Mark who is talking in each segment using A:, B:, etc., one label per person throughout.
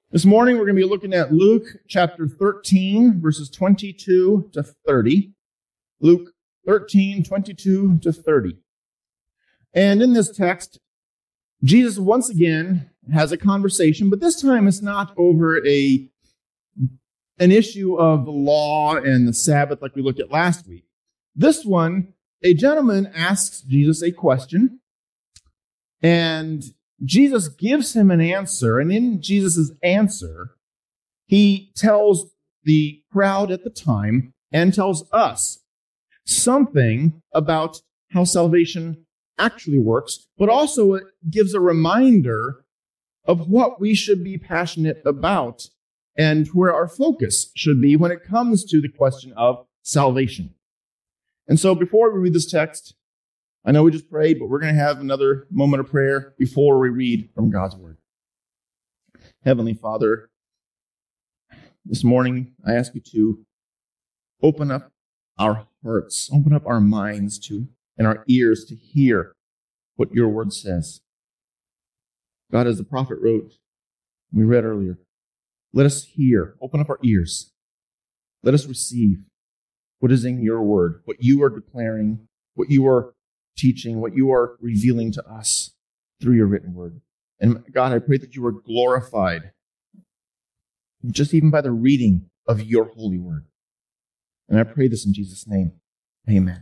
A: This morning, we're going to be looking at Luke chapter 13, verses 22 to 30. Luke 13, 22 to 30. And in this text, Jesus once again has a conversation, but this time it's not over an issue of the law and the Sabbath like we looked at last week. This one, a gentleman asks Jesus a question, and Jesus gives him an answer, and in Jesus' answer, he tells the crowd at the time and tells us something about how salvation actually works, but also it gives a reminder of what we should be passionate about and where our focus should be when it comes to the question of salvation. And so before we read this text, I know we just prayed, but we're going to have another moment of prayer before we read from God's Word. Heavenly Father, this morning I ask you to open up our hearts, open up our minds to, and our ears to hear what your Word says. God, as the prophet wrote, we read earlier, let us hear, open up our ears. Let us receive what is in your Word, what you are declaring, what you are teaching, what you are revealing to us through your written word. And God, I pray that you are glorified just even by the reading of your holy word. And I pray this in Jesus' name. Amen.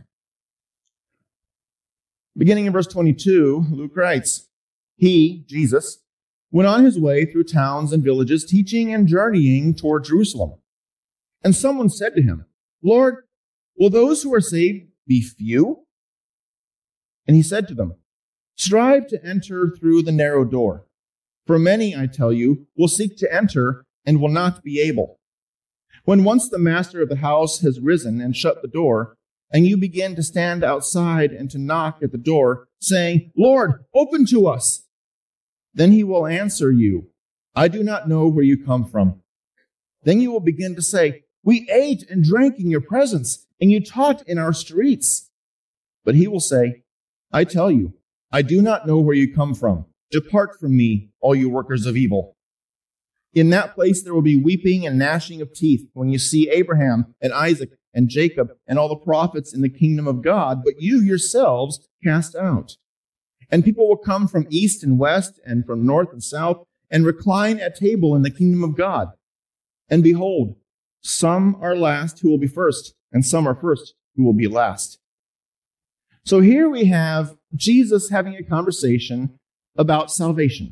A: Beginning in verse 22, Luke writes, He, Jesus, went on his way through towns and villages, teaching and journeying toward Jerusalem. And someone said to him, Lord, will those who are saved be few? And he said to them, Strive to enter through the narrow door. For many, I tell you, will seek to enter and will not be able. When once the master of the house has risen and shut the door, and you begin to stand outside and to knock at the door, saying, Lord, open to us, then he will answer you, I do not know where you come from. Then you will begin to say, We ate and drank in your presence, and you taught in our streets. But he will say, I tell you, I do not know where you come from. Depart from me, all you workers of evil. In that place there will be weeping and gnashing of teeth when you see Abraham and Isaac and Jacob and all the prophets in the kingdom of God, but you yourselves cast out. And people will come from east and west and from north and south and recline at table in the kingdom of God. And behold, some are last who will be first, and some are first who will be last. So here we have Jesus having a conversation about salvation.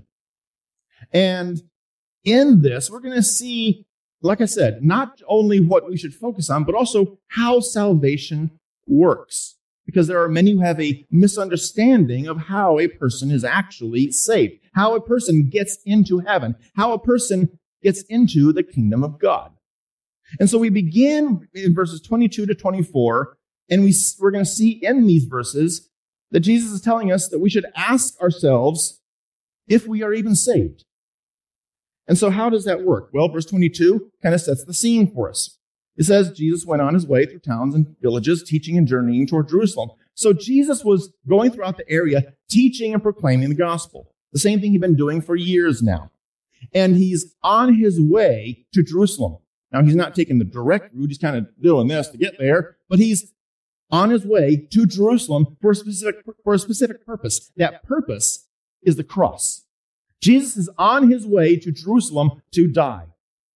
A: And in this, we're going to see, like I said, not only what we should focus on, but also how salvation works. Because there are many who have a misunderstanding of how a person is actually saved, how a person gets into heaven, how a person gets into the kingdom of God. And so we begin in verses 22 to 24, and we're going to see in these verses that Jesus is telling us that we should ask ourselves if we are even saved. And so how does that work? Well, verse 22 kind of sets the scene for us. It says, Jesus went on his way through towns and villages, teaching and journeying toward Jerusalem. So Jesus was going throughout the area, teaching and proclaiming the gospel. The same thing he'd been doing for years now. And he's on his way to Jerusalem. Now, he's not taking the direct route. He's kind of doing this to get there, but he's on his way to Jerusalem for a specific purpose. That purpose is the cross. Jesus is on his way to Jerusalem to die.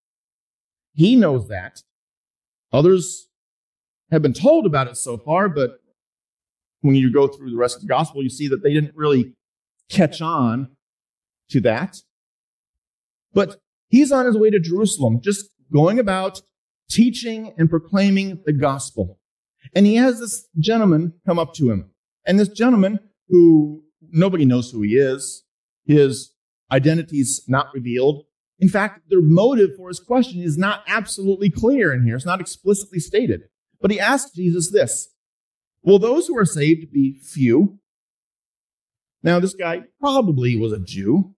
A: He knows that. Others have been told about it so far, but when you go through the rest of the gospel, you see that they didn't really catch on to that. But he's on his way to Jerusalem, just going about teaching and proclaiming the gospel. And he has this gentleman come up to him. And this gentleman, who nobody knows who he is, his identity's not revealed. In fact, the motive for his question is not absolutely clear in here. It's not explicitly stated. But he asks Jesus this, Will those who are saved be few? Now, this guy probably was a Jew.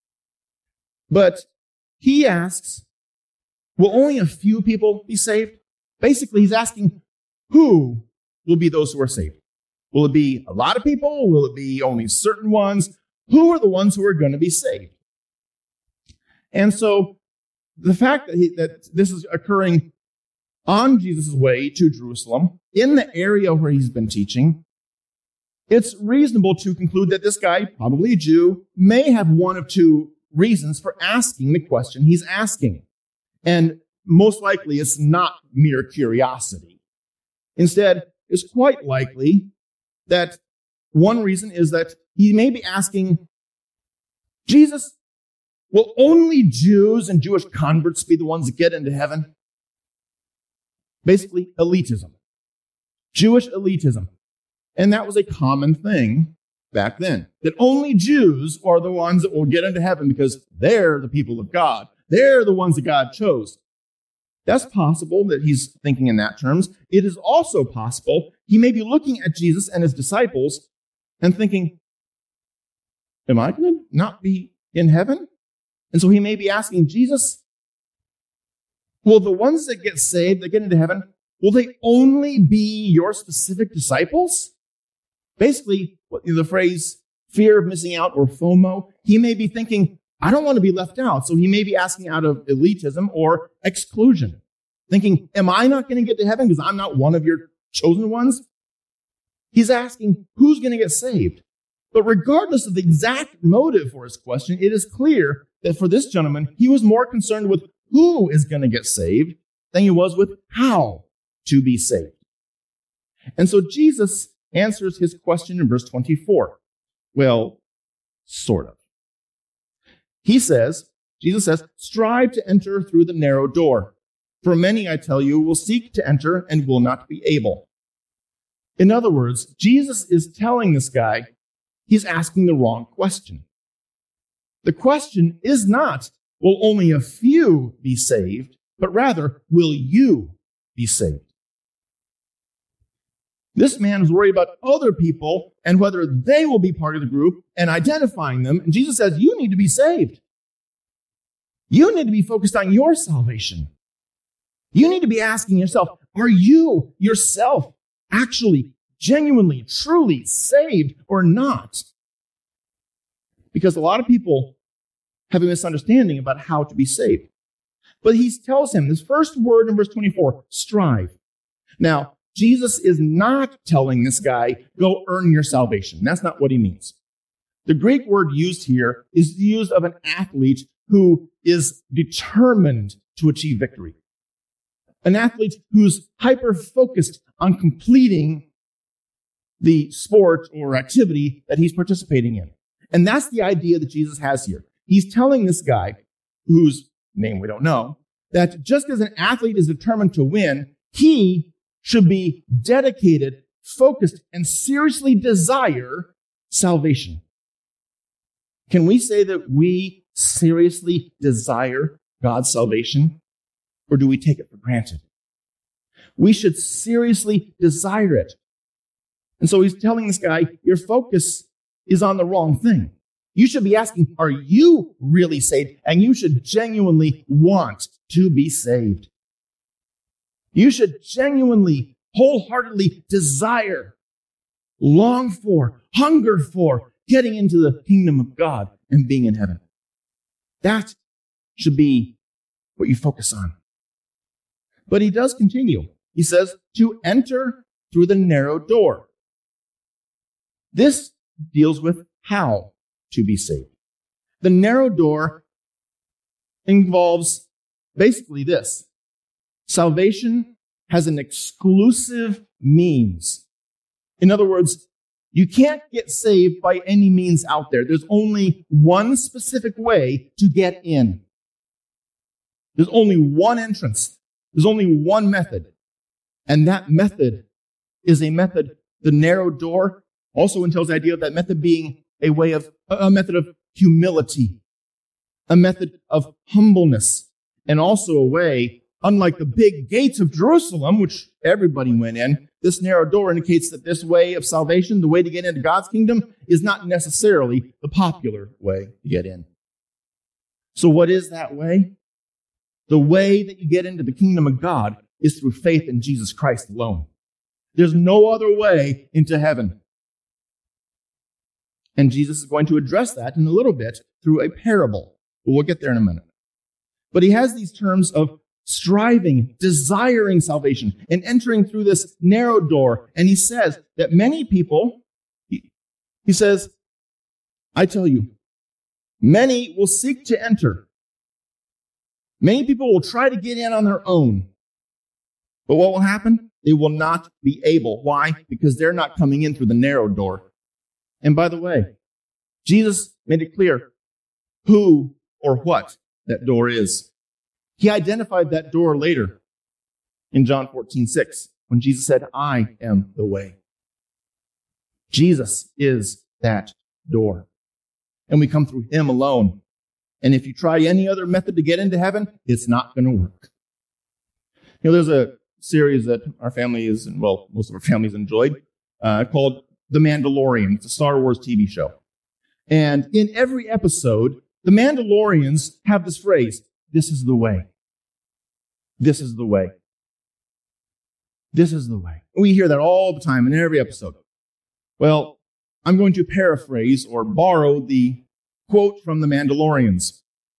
A: But he asks, Will only a few people be saved? Basically, he's asking, who will be those who are saved? Will it be a lot of people? Will it be only certain ones? Who are the ones who are going to be saved? And so the fact that this is occurring on Jesus' way to Jerusalem, in the area where he's been teaching, it's reasonable to conclude that this guy, probably a Jew, may have one of two reasons for asking the question he's asking. And most likely it's not mere curiosity. Instead, it's quite likely that one reason is that he may be asking, Jesus, will only Jews and Jewish converts be the ones that get into heaven? Basically, elitism. Jewish elitism. And that was a common thing back then, that only Jews are the ones that will get into heaven because they're the people of God. They're the ones that God chose. That's possible that he's thinking in that terms. It is also possible he may be looking at Jesus and his disciples and thinking, am I going to not be in heaven? And so he may be asking Jesus, will the ones that get saved, that get into heaven, will they only be your specific disciples? Basically, the phrase fear of missing out or FOMO, he may be thinking, I don't want to be left out. So he may be asking out of elitism or exclusion, thinking, am I not going to get to heaven because I'm not one of your chosen ones? He's asking, who's going to get saved? But regardless of the exact motive for his question, it is clear that for this gentleman, he was more concerned with who is going to get saved than he was with how to be saved. And so Jesus answers his question in verse 24. Well, sort of. Jesus says, strive to enter through the narrow door. For many, I tell you, will seek to enter and will not be able. In other words, Jesus is telling this guy he's asking the wrong question. The question is not, will only a few be saved, but rather, will you be saved? This man is worried about other people and whether they will be part of the group and identifying them. And Jesus says, you need to be saved. You need to be focused on your salvation. You need to be asking yourself, are you yourself actually, genuinely, truly saved or not? Because a lot of people have a misunderstanding about how to be saved. But he tells him, this first word in verse 24, strive. Now, Jesus is not telling this guy, go earn your salvation. That's not what he means. The Greek word used here is used of an athlete who is determined to achieve victory. An athlete who's hyper-focused on completing the sport or activity that he's participating in. And that's the idea that Jesus has here. He's telling this guy, whose name we don't know, that just as an athlete is determined to win, he should be dedicated, focused, and seriously desire salvation. Can we say that we seriously desire God's salvation, or do we take it for granted? We should seriously desire it. And so he's telling this guy, your focus is on the wrong thing. You should be asking, are you really saved? And you should genuinely want to be saved. You should genuinely, wholeheartedly desire, long for, hunger for getting into the kingdom of God and being in heaven. That should be what you focus on. But he does continue. He says, to enter through the narrow door. This deals with how to be saved. The narrow door involves basically this. Salvation has an exclusive means. In other words, you can't get saved by any means out there. There's only one specific way to get in. There's only one entrance. There's only one method. And that method is a method, the narrow door also entails the idea of that method being a method of humility, a method of humbleness, and also a way, unlike the big gates of Jerusalem, which everybody went in, this narrow door indicates that this way of salvation, the way to get into God's kingdom, is not necessarily the popular way to get in. So what is that way? The way that you get into the kingdom of God is through faith in Jesus Christ alone. There's no other way into heaven. And Jesus is going to address that in a little bit through a parable. But we'll get there in a minute. But he has these terms of striving, desiring salvation, and entering through this narrow door. And he says that many people, he says, I tell you, many will seek to enter. Many people will try to get in on their own. But what will happen? They will not be able. Why? Because they're not coming in through the narrow door. And by the way, Jesus made it clear who or what that door is. He identified that door later in John 14:6, when Jesus said, I am the way. Jesus is that door. And we come through him alone. And if you try any other method to get into heaven, it's not going to work. You know, there's a series that our family is, well, most of our families enjoyed, called The Mandalorian. It's a Star Wars TV show. And in every episode, the Mandalorians have this phrase, this is the way. This is the way. This is the way. We hear that all the time in every episode. Well, I'm going to paraphrase or borrow the quote from the Mandalorians.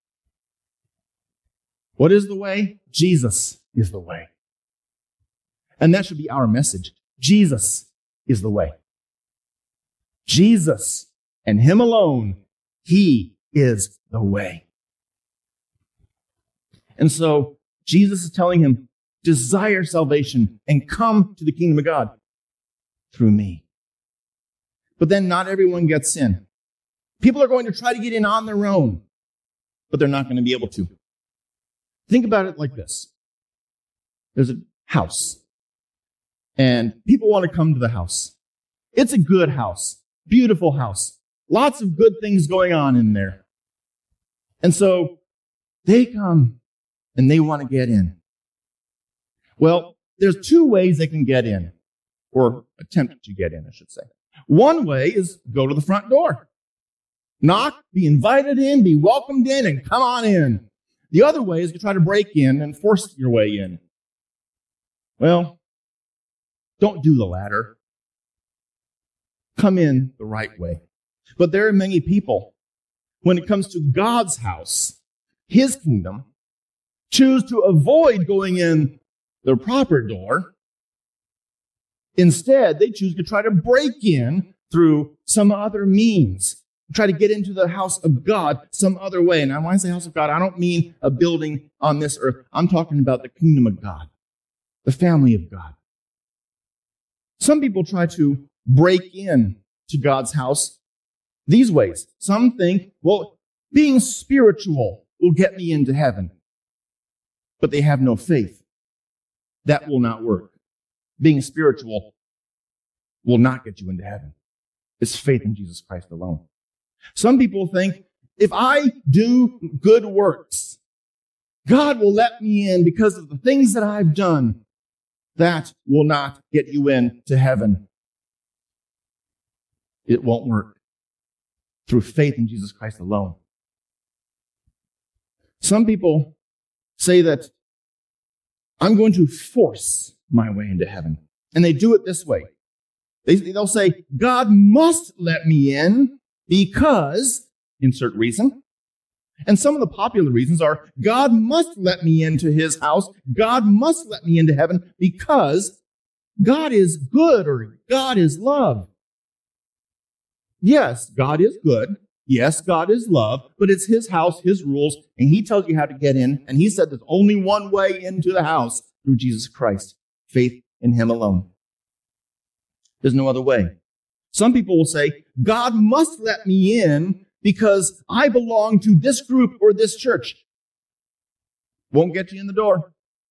A: What is the way? Jesus is the way. And that should be our message. Jesus is the way. Jesus and him alone, he is the way. And so Jesus is telling him, desire salvation and come to the kingdom of God through me. But then not everyone gets in. People are going to try to get in on their own, but they're not going to be able to. Think about it like this. There's a house, and people want to come to the house. It's a good house, beautiful house, lots of good things going on in there. And so they come and they want to get in. Well, there's two ways they can get in, or attempt to get in, I should say. One way is go to the front door. Knock, be invited in, be welcomed in, and come on in. The other way is to try to break in and force your way in. Well, don't do the latter. Come in the right way. But there are many people, when it comes to God's house, his kingdom, choose to avoid going in the proper door. Instead, they choose to try to break in through some other means, try to get into the house of God some other way. And when I say house of God, I don't mean a building on this earth. I'm talking about the kingdom of God, the family of God. Some people try to break in to God's house these ways. Some think, well, being spiritual will get me into heaven. But they have no faith. That will not work. Being spiritual will not get you into heaven. It's faith in Jesus Christ alone. Some people think, if I do good works, God will let me in because of the things that I've done. That will not get you into heaven. It won't work. Through faith in Jesus Christ alone. Some people say that I'm going to force my way into heaven. And they do it this way. They'll say, God must let me in because, insert reason. And some of the popular reasons are, God must let me into his house. God must let me into heaven because God is good or God is love. Yes, God is good. Yes, God is love, but it's his house, his rules, and he tells you how to get in. And he said there's only one way into the house through Jesus Christ, faith in him alone. There's no other way. Some people will say, God must let me in because I belong to this group or this church. Won't get you in the door.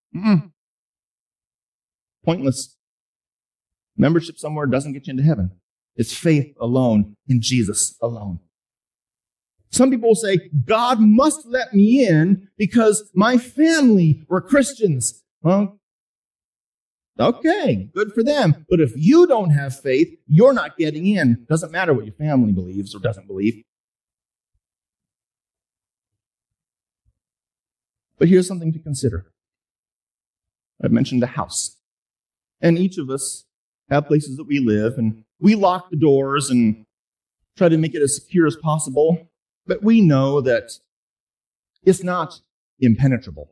A: Pointless. Membership somewhere doesn't get you into heaven. It's faith alone in Jesus alone. Some people will say, God must let me in because my family were Christians. Well, okay, good for them. But if you don't have faith, you're not getting in. Doesn't matter what your family believes or doesn't believe. But here's something to consider. I've mentioned a house. And each of us have places that we live, and we lock the doors and try to make it as secure as possible. But we know that it's not impenetrable.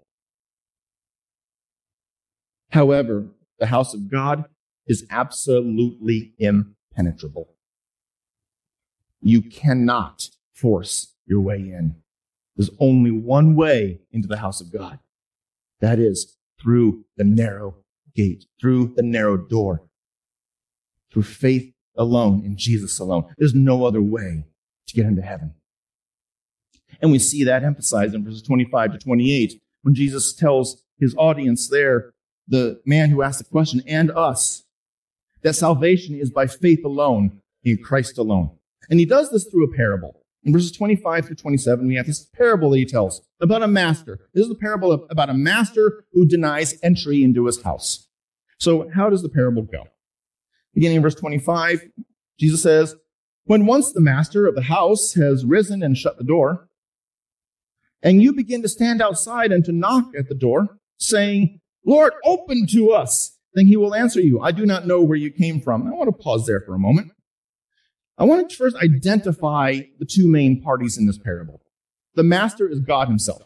A: However, the house of God is absolutely impenetrable. You cannot force your way in. There's only one way into the house of God. That is through the narrow gate, through the narrow door, through faith alone in Jesus alone. There's no other way to get into heaven. And we see that emphasized in verses 25 to 28 when Jesus tells his audience there, the man who asked the question, and us, that salvation is by faith alone, in Christ alone. And he does this through a parable. In verses 25 through 27, we have this parable that he tells about a master. This is a parable about a master who denies entry into his house. So how does the parable go? Beginning in verse 25, Jesus says, when once the master of the house has risen and shut the door, and you begin to stand outside and to knock at the door, saying, Lord, open to us, then he will answer you, I do not know where you came from. I want to pause there for a moment. I want to first identify the two main parties in this parable. The master is God himself,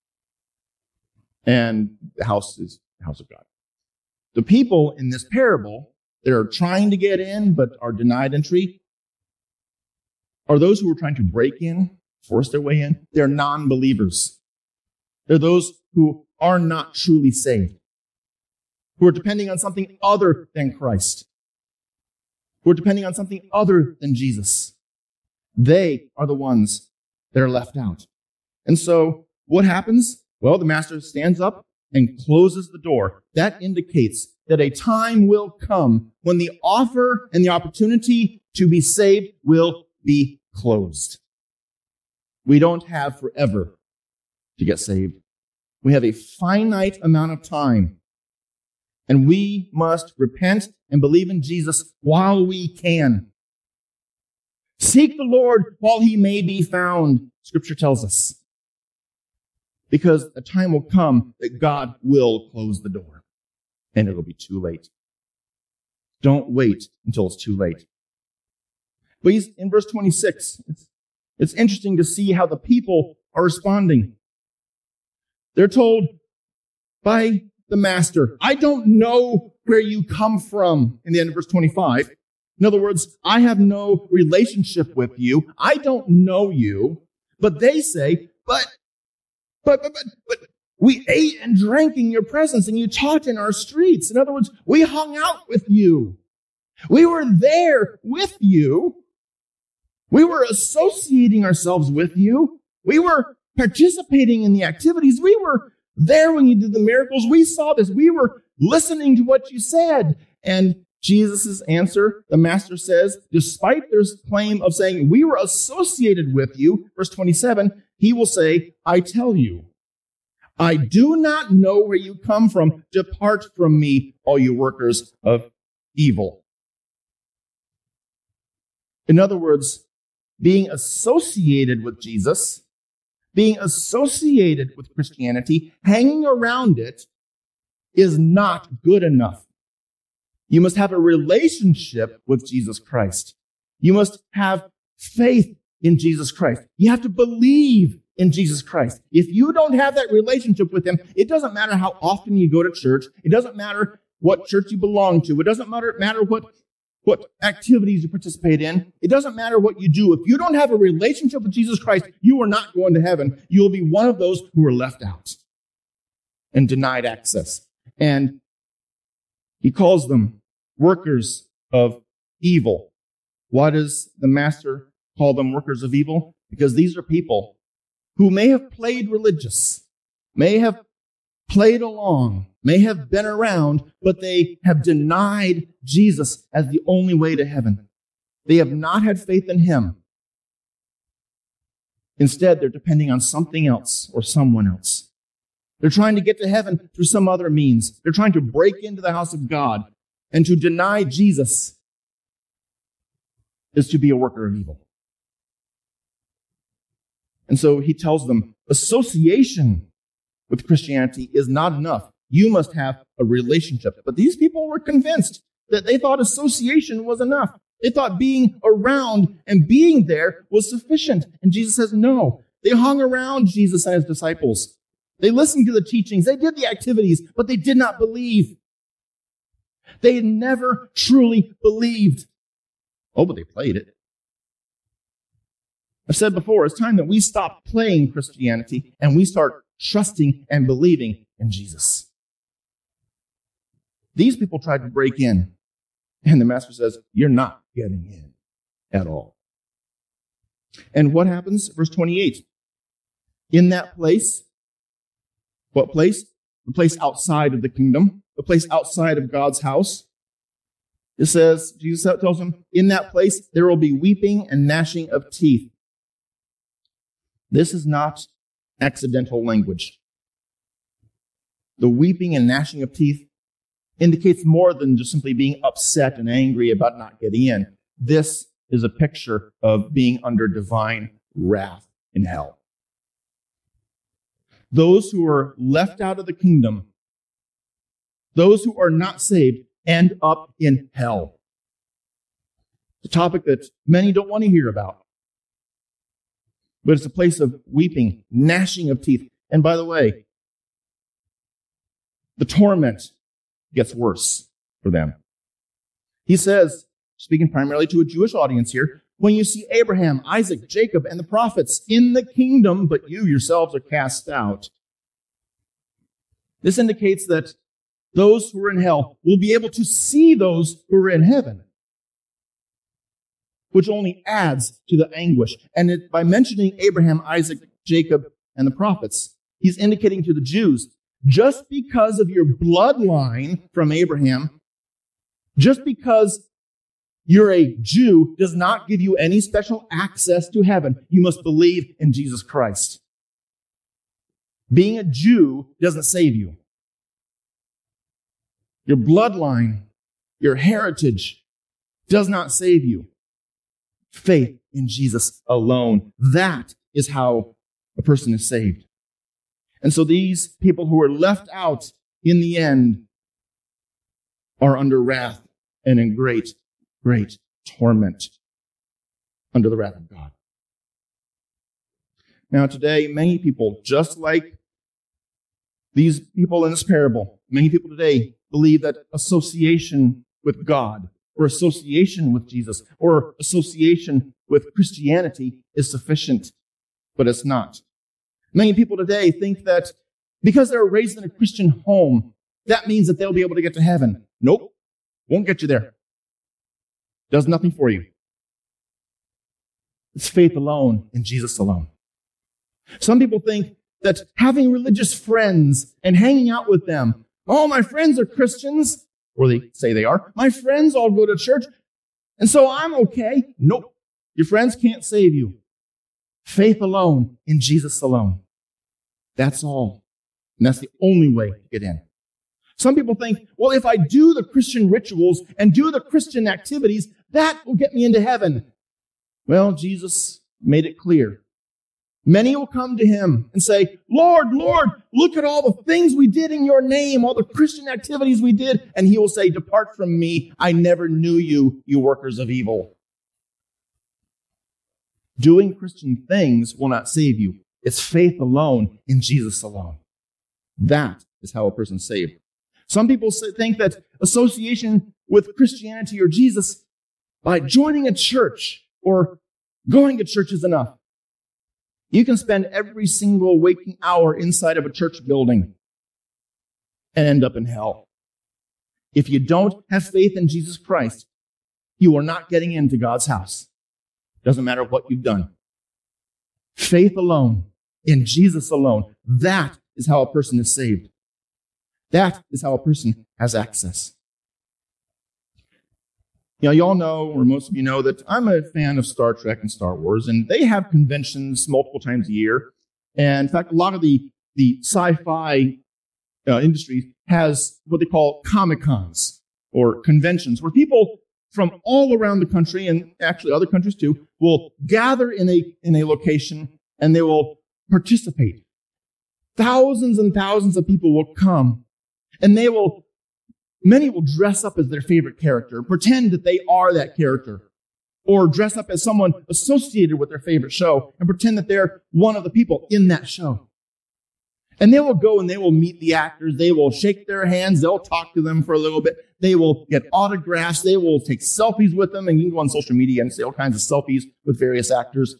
A: and the house is the house of God. The people in this parable that are trying to get in but are denied entry are those who are trying to break in, force their way in. They're non-believers. They're those who are not truly saved, who are depending on something other than Christ, who are depending on something other than Jesus. They are the ones that are left out. And so what happens? Well, the master stands up and closes the door. That indicates that a time will come when the offer and the opportunity to be saved will be closed. We don't have forever to get saved. We have a finite amount of time, and we must repent and believe in Jesus while we can. Seek the Lord while he may be found, Scripture tells us. Because a time will come that God will close the door, and it'll be too late. Don't wait until it's too late. But he's in verse 26. It's interesting to see how the people are responding. They're told by the master, I don't know where you come from, in the end of verse 25. In other words, I have no relationship with you. I don't know you. But they say, but we ate and drank in your presence and you taught in our streets. In other words, we hung out with you. We were there with you. We were associating ourselves with you. We were participating in the activities. We were there when you did the miracles. We saw this. We were listening to what you said. And Jesus' answer, the master says, despite their claim of saying, we were associated with you, verse 27, he will say, I tell you, I do not know where you come from. Depart from me, all you workers of evil. In other words, being associated with Jesus, being associated with Christianity, hanging around it, is not good enough. You must have a relationship with Jesus Christ. You must have faith in Jesus Christ. You have to believe in Jesus Christ. If you don't have that relationship with him, it doesn't matter how often you go to church. It doesn't matter what church you belong to. It doesn't matter what activities you participate in. It doesn't matter what you do. If you don't have a relationship with Jesus Christ, you are not going to heaven. You will be one of those who are left out and denied access. And he calls them workers of evil. Why does the master call them workers of evil? Because these are people who may have played religious, may have played along, may have been around, but they have denied Jesus as the only way to heaven. They have not had faith in him. Instead, they're depending on something else or someone else. They're trying to get to heaven through some other means. They're trying to break into the house of God, and to deny Jesus is to be a worker of evil. And so he tells them, association with Christianity is not enough. You must have a relationship. But these people were convinced that they thought association was enough. They thought being around and being there was sufficient. And Jesus says, no. They hung around Jesus and his disciples. They listened to the teachings. They did the activities, but they did not believe. They had never truly believed. Oh, but they played it. I've said before, it's time that we stop playing Christianity and we start trusting and believing in Jesus. These people tried to break in, and the master says, you're not getting in at all. And what happens? Verse 28. In that place, what place? The place outside of the kingdom, the place outside of God's house. It says, Jesus tells them, in that place there will be weeping and gnashing of teeth. This is not accidental language. The weeping and gnashing of teeth indicates more than just simply being upset and angry about not getting in. This is a picture of being under divine wrath in hell. Those who are left out of the kingdom, those who are not saved, end up in hell. It's a topic that many don't want to hear about. But it's a place of weeping, gnashing of teeth. And by the way, the torment gets worse for them. He says, speaking primarily to a Jewish audience here, when you see Abraham, Isaac, Jacob, and the prophets in the kingdom, but you yourselves are cast out. This indicates that those who are in hell will be able to see those who are in heaven, which only adds to the anguish. And by mentioning Abraham, Isaac, Jacob, and the prophets, he's indicating to the Jews, just because of your bloodline from Abraham, just because you're a Jew does not give you any special access to heaven. You must believe in Jesus Christ. Being a Jew doesn't save you. Your bloodline, your heritage does not save you. Faith in Jesus alone. That is how a person is saved. And so these people who are left out in the end are under wrath and in great torment under the wrath of God. Now today, many people, just like these people in this parable, many people today believe that association with God or association with Jesus or association with Christianity is sufficient, but it's not. Many people today think that because they were raised in a Christian home, that means that they'll be able to get to heaven. Nope, won't get you there. Does nothing for you. It's faith alone in Jesus alone. Some people think that having religious friends and hanging out with them, oh, my friends are Christians, or they say they are, my friends all go to church, and so I'm okay. Nope, your friends can't save you. Faith alone in Jesus alone. That's all. And that's the only way to get in. Some people think, well, if I do the Christian rituals and do the Christian activities, that will get me into heaven. Well, Jesus made it clear. Many will come to him and say, Lord, Lord, look at all the things we did in your name, all the Christian activities we did. And he will say, depart from me. I never knew you, you workers of evil. Doing Christian things will not save you. It's faith alone in Jesus alone. That is how a person's saved. Some people think that association with Christianity or Jesus by joining a church or going to church is enough. You can spend every single waking hour inside of a church building and end up in hell. If you don't have faith in Jesus Christ, you are not getting into God's house. Doesn't matter what you've done. Faith alone, in Jesus alone, that is how a person is saved. That is how a person has access. You know, y'all know, or most of you know, that I'm a fan of Star Trek and Star Wars, and they have conventions multiple times a year. And in fact, a lot of the sci-fi industry has what they call Comic-Cons, or conventions, where people from all around the country, and actually other countries too, will gather in a location, and they will participate. Thousands and thousands of people will come, and many will dress up as their favorite character, pretend that they are that character, or dress up as someone associated with their favorite show and pretend that they're one of the people in that show. And they will go and they will meet the actors. They will shake their hands. They'll talk to them for a little bit. They will get autographs. They will take selfies with them. And you can go on social media and see all kinds of selfies with various actors.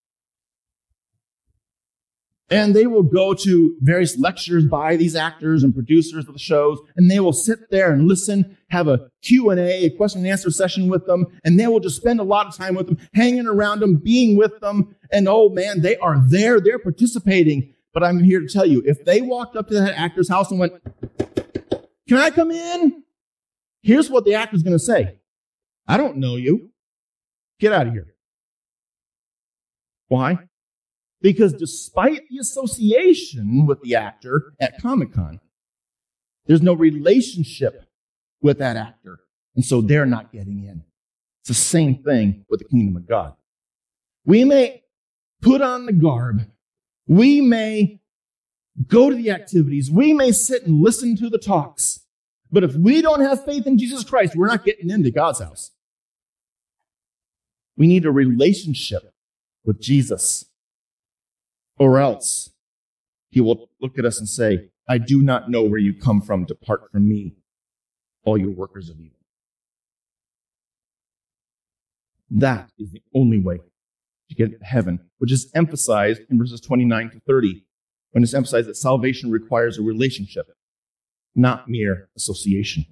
A: And they will go to various lectures by these actors and producers of the shows. And they will sit there and listen, have a Q&A, a question and answer session with them. And they will just spend a lot of time with them, hanging around them, being with them. And oh man, they are there. They're participating. But I'm here to tell you, if they walked up to that actor's house and went, "Can I come in?" Here's what the actor's going to say. "I don't know you. Get out of here." Why? Because despite the association with the actor at Comic-Con, there's no relationship with that actor. And so they're not getting in. It's the same thing with the kingdom of God. We may put on the garb. We may go to the activities. We may sit and listen to the talks. But if we don't have faith in Jesus Christ, we're not getting into God's house. We need a relationship with Jesus. Or else he will look at us and say, "I do not know where you come from. Depart from me, all you workers of evil." That is the only way to get to heaven, which is emphasized in verses 29 to 30, when it's emphasized that salvation requires a relationship, not mere association.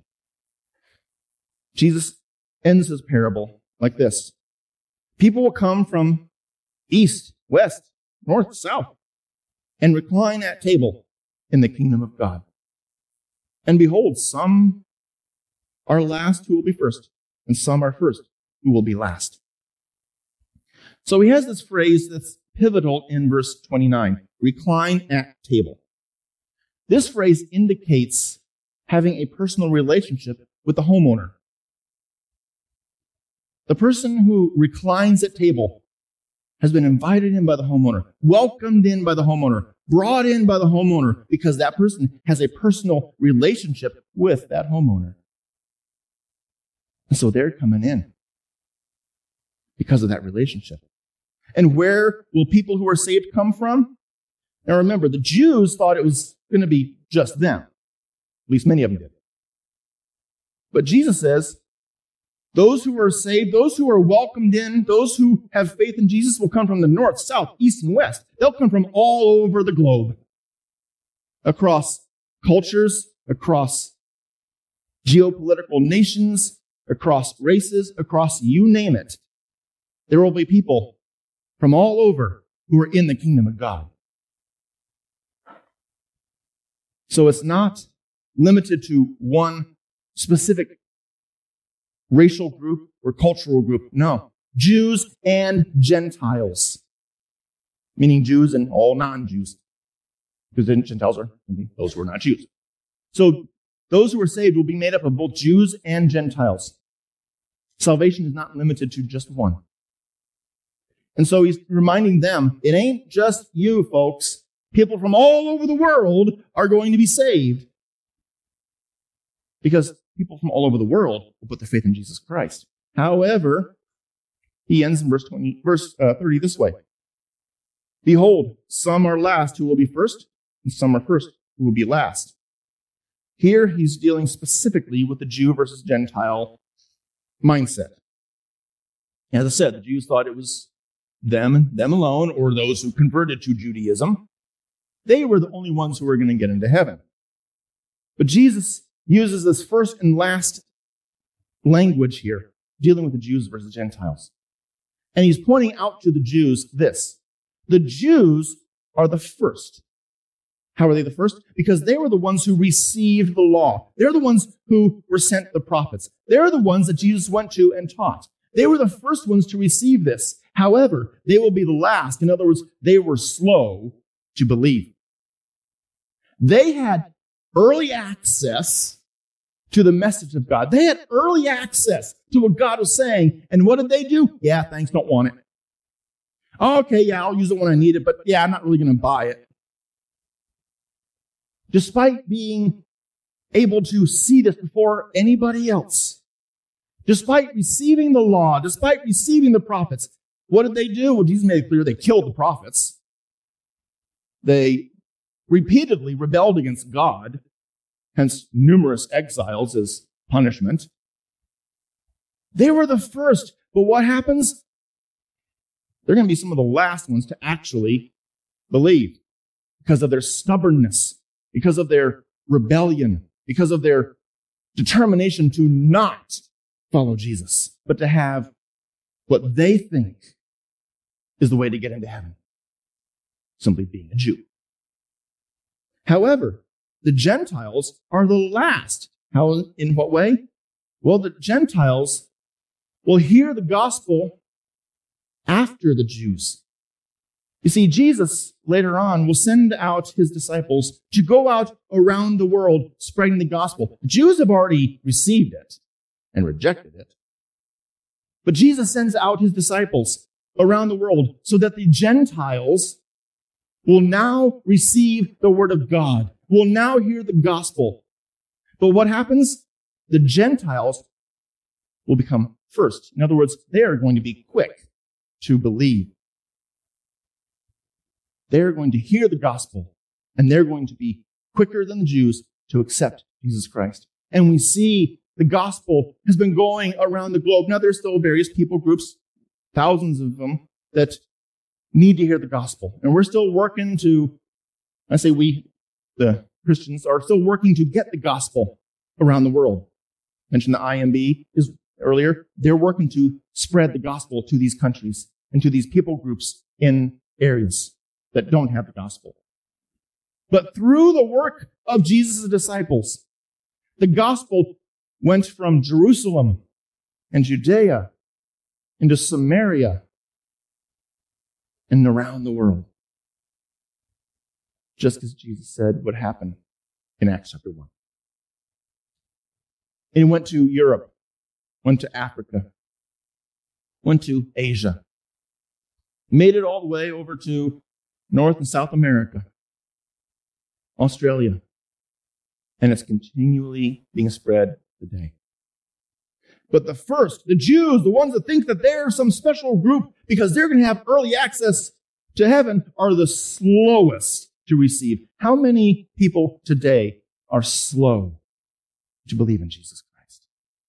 A: Jesus ends his parable like this. People will come from east, west, north, south, and recline at table in the kingdom of God. And behold, some are last who will be first, and some are first who will be last. So he has this phrase that's pivotal in verse 29, recline at table. This phrase indicates having a personal relationship with the homeowner. The person who reclines at table has been invited in by the homeowner, welcomed in by the homeowner, brought in by the homeowner, because that person has a personal relationship with that homeowner. And so they're coming in because of that relationship. And where will people who are saved come from? Now remember, the Jews thought it was going to be just them. At least many of them did. But Jesus says, those who are saved, those who are welcomed in, those who have faith in Jesus will come from the north, south, east, and west. They'll come from all over the globe, across cultures, across geopolitical nations, across races, across you name it. There will be people from all over who are in the kingdom of God. So it's not limited to one specific racial group or cultural group. No, Jews and Gentiles, meaning Jews and all non-Jews, because then Gentiles are those who are not Jews. So those who are saved will be made up of both Jews and Gentiles. Salvation is not limited to just one. And so he's reminding them, it ain't just you, folks. People from all over the world are going to be saved. Because people from all over the world will put their faith in Jesus Christ. However, he ends in verse 30 this way. Behold, some are last who will be first, and some are first who will be last. Here he's dealing specifically with the Jew versus Gentile mindset. As I said, the Jews thought it was them and them alone, or those who converted to Judaism. They were the only ones who were going to get into heaven. But Jesus uses this first and last language here, dealing with the Jews versus Gentiles. And he's pointing out to the Jews this. The Jews are the first. How are they the first? Because they were the ones who received the law. They're the ones who were sent the prophets. They're the ones that Jesus went to and taught. They were the first ones to receive this. However, they will be the last. In other words, they were slow to believe. They had early access to the message of God. They had early access to what God was saying. And what did they do? Yeah, thanks, don't want it. Okay, yeah, I'll use it when I need it, but yeah, I'm not really going to buy it. Despite being able to see this before anybody else, despite receiving the law, despite receiving the prophets, what did they do? Well, Jesus made it clear they killed the prophets. They repeatedly rebelled against God, hence numerous exiles as punishment. They were the first, but what happens? They're going to be some of the last ones to actually believe because of their stubbornness, because of their rebellion, because of their determination to not follow Jesus, but to have what they think is the way to get into heaven, simply being a Jew. However, the Gentiles are the last. How, in what way? Well, the Gentiles will hear the gospel after the Jews. You see, Jesus later on will send out his disciples to go out around the world spreading the gospel. The Jews have already received it and rejected it. But Jesus sends out his disciples around the world so that the Gentiles will now receive the word of God, will now hear the gospel. But what happens? The Gentiles will become first. In other words, they are going to be quick to believe. They're going to hear the gospel, and they're going to be quicker than the Jews to accept Jesus Christ. And we see the gospel has been going around the globe. Now, there's still various people groups, thousands of them, that need to hear the gospel. And we're still working to, I say we, the Christians, are still working to get the gospel around the world. I mentioned the IMB earlier. They're working to spread the gospel to these countries and to these people groups in areas that don't have the gospel. But through the work of Jesus' disciples, the gospel went from Jerusalem and Judea into Samaria and around the world, just as Jesus said would happen in Acts chapter 1. And he went to Europe, went to Africa, went to Asia, made it all the way over to North and South America, Australia, and it's continually being spread today. But the first, the Jews, the ones that think that they're some special group because they're going to have early access to heaven, are the slowest to receive. How many people today are slow to believe in Jesus Christ?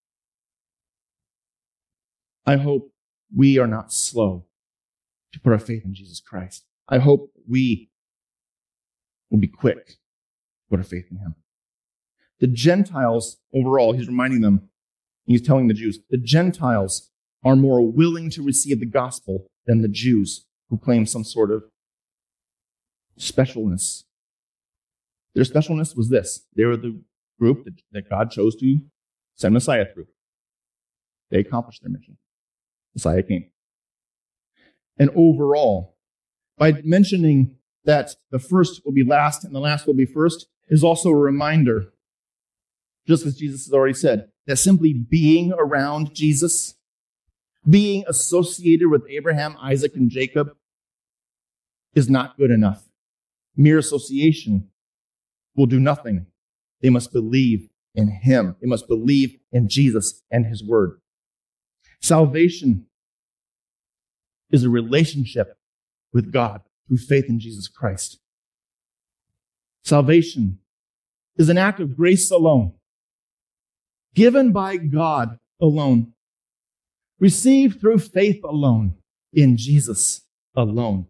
A: I hope we are not slow to put our faith in Jesus Christ. I hope we will be quick to put our faith in him. The Gentiles overall, he's reminding them, he's telling the Jews, the Gentiles are more willing to receive the gospel than the Jews who claim some sort of specialness. Their specialness was this. They were the group that God chose to send Messiah through. They accomplished their mission. Messiah came. And overall, by mentioning that the first will be last and the last will be first, is also a reminder, just as Jesus has already said, that simply being around Jesus, being associated with Abraham, Isaac, and Jacob is not good enough. Mere association will do nothing. They must believe in him. They must believe in Jesus and his word. Salvation is a relationship with God through faith in Jesus Christ. Salvation is an act of grace alone, given by God alone, received through faith alone, in Jesus alone,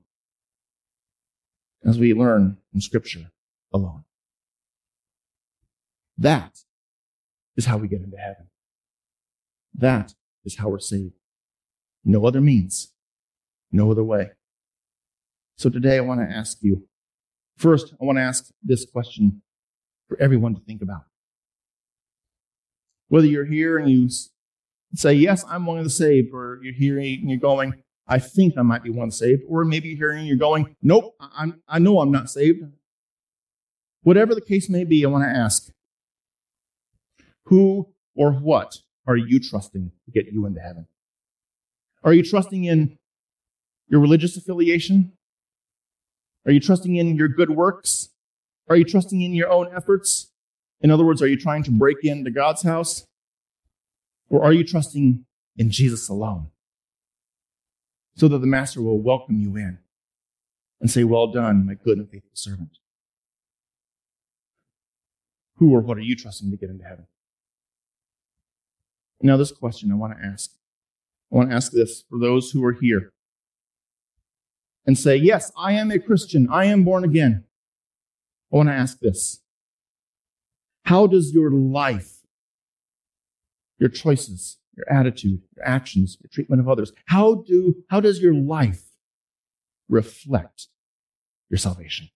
A: as we learn from Scripture alone. That is how we get into heaven. That is how we're saved. No other means, no other way. So today I want to ask you, first, I want to ask this question for everyone to think about. Whether you're here and you say, yes, I'm one of the saved, or you're here and you're going, I think I might be one saved, or maybe you're here and you're going, nope, I know I'm not saved. Whatever the case may be, I want to ask, who or what are you trusting to get you into heaven? Are you trusting in your religious affiliation? Are you trusting in your good works? Are you trusting in your own efforts? In other words, are you trying to break into God's house? Or are you trusting in Jesus alone? So that the Master will welcome you in and say, well done, my good and faithful servant. Who or what are you trusting to get into heaven? Now, this question I want to ask. I want to ask this for those who are here and say, yes, I am a Christian. I am born again. I want to ask this. How does your life, your choices, your attitude, your actions, your treatment of others, how does your life reflect your salvation?